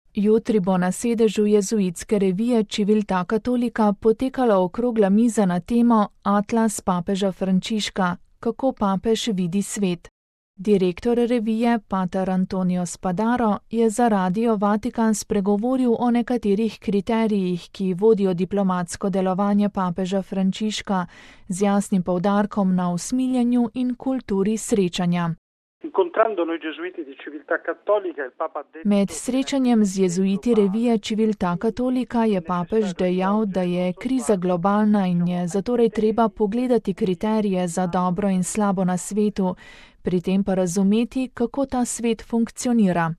Jutri bo na sedežu jezuitske revije Civiltà Cattolica potekala okrogla miza na temo Atlas papeža Frančiška, kako papež vidi svet. Direktor revije, pater Antonio Spadaro, je za Radio Vatikan spregovoril o nekaterih kriterijih, ki vodijo diplomatsko delovanje papeža Frančiška, z jasnim poudarkom na usmiljenju in kulturi srečanja. Med srečanjem z jezuiti revije Civiltà Cattolica je papež dejal, da je kriza globalna in je zatorej treba pogledati kriterije za dobro in slabo na svetu, pri tem pa razumeti, kako ta svet funkcionira.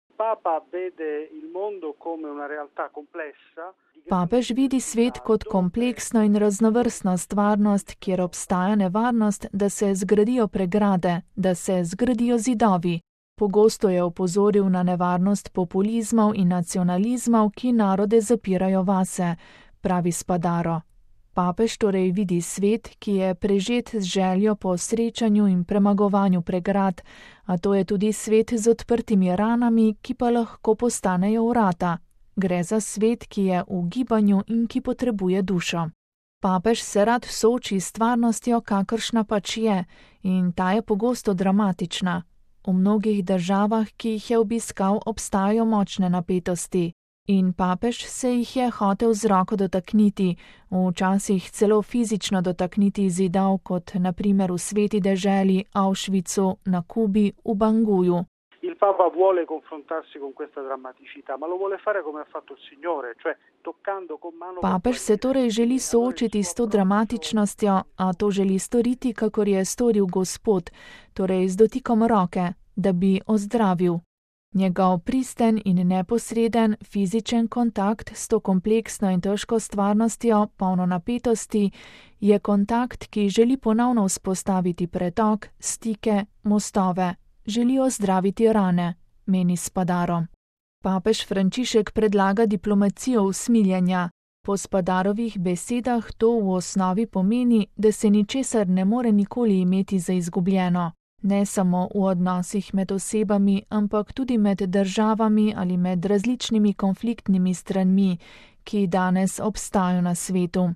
Papež vidi svet kot kompleksno in raznovrstno stvarnost, kjer obstaja nevarnost, da se zgradijo pregrade, da se zgradijo zidovi. Pogosto je opozoril na nevarnost populizmov in nacionalizmov, ki narode zapirajo vase, pravi Spadaro. Papež torej vidi svet, ki je prežet z željo po srečanju in premagovanju pregrad, a to je tudi svet z odprtimi ranami, ki pa lahko postanejo vrata. Gre za svet, ki je v gibanju in ki potrebuje dušo. Papež se rad sooči s stvarnostjo, kakršna pač je, in ta je pogosto dramatična. V mnogih državah, ki jih je obiskal, obstajajo močne napetosti. In papež se jih je hotel z roko dotakniti, včasih celo fizično dotakniti zidov, kot na primer v Sveti deželi, Auschwitzu, na Kubi, v Banguju. Il Papa vuole confrontarsi con questa drammaticità, ma lo vuole fare come ha fatto il Signore, cioè toccando con mano. Papež se torej želi soočiti s to dramatičnostjo, a to želi storiti, kakor je storil Gospod, torej z dotikom roke, da bi ozdravil. Njegov pristen in neposreden fizičen kontakt s to kompleksno in težko stvarnostjo, polno napetosti, je kontakt, ki želi ponovno vzpostaviti pretok, stike, mostove. Želi ozdraviti rane, meni Spadaro. Papež Frančišek predlaga diplomacijo usmiljenja. Po Spadarovih besedah to v osnovi pomeni, da se ničesar ne more nikoli imeti za izgubljeno. Ne samo v odnosih med osebami, ampak tudi med državami ali med različnimi konfliktnimi stranmi, ki danes obstajajo na svetu.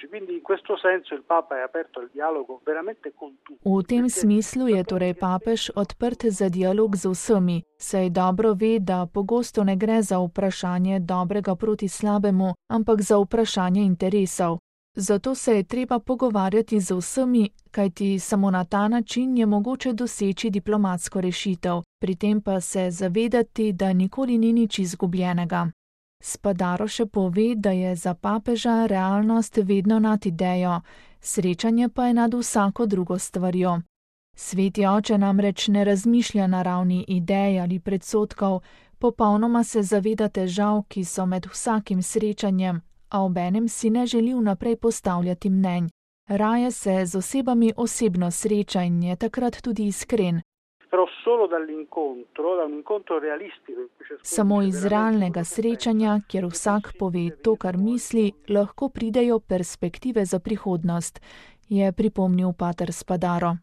V tem smislu je torej papež odprt za dialog z vsemi, saj dobro ve, da pogosto ne gre za vprašanje dobrega proti slabemu, ampak za vprašanje interesov. Zato se je treba pogovarjati z vsemi, kajti samo na ta način je mogoče doseči diplomatsko rešitev, pri tem pa se zavedati, da nikoli ni nič izgubljenega. Spadaro še pove, da je za papeža realnost vedno nad idejo, srečanje pa je nad vsako drugo stvarjo. Sveti oče namreč ne razmišlja na ravni idej ali predsodkov, popolnoma se zaveda težav, ki so med vsakim srečanjem, a obenem si ne želi vnaprej postavljati mnenj. Raje se z osebami osebno sreča in je takrat tudi iskren. Samo iz realnega srečanja, kjer vsak pove to, kar misli, lahko pridejo perspektive za prihodnost, je pripomnil pater Spadaro.